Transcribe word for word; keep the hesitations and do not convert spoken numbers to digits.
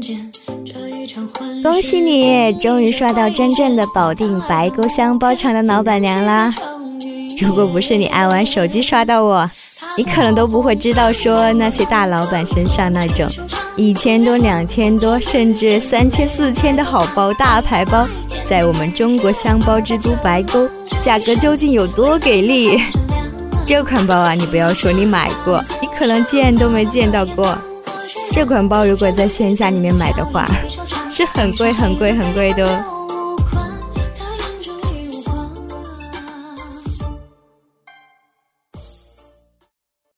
恭喜你终于刷到真正的保定白沟乡包厂的老板娘啦！如果不是你爱玩手机刷到我，你可能都不会知道说那些大老板身上那种一千多两千多甚至三千四千的好包大牌包，在我们中国箱包之都白沟价格究竟有多给力。这款包啊，你不要说你买过，你可能见都没见到过。这款包如果在线下里面买的话，是很贵很贵很贵的哦。